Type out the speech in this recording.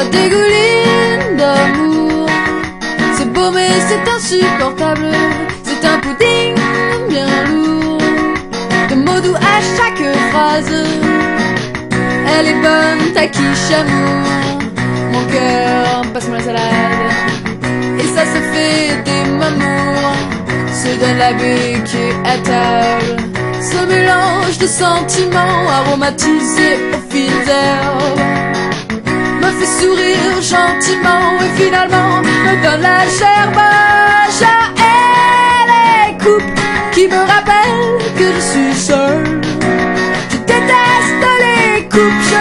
ça dégouline d'amour. C'est beau mais c'est insupportable, c'est un pudding bien lourd, de mots doux à chaque phrase. Elle est bonne, ta quiche amour. Mon cœur, passe-moi la salade. Et ça se fait des mamours, se donne la béquille à table. Ce mélange de sentiments aromatisés aux fines herbes me fait sourire gentiment et finalement me donne la gerbe. Et les coupes qui me rappellent que je suis seul. Je déteste les coupes.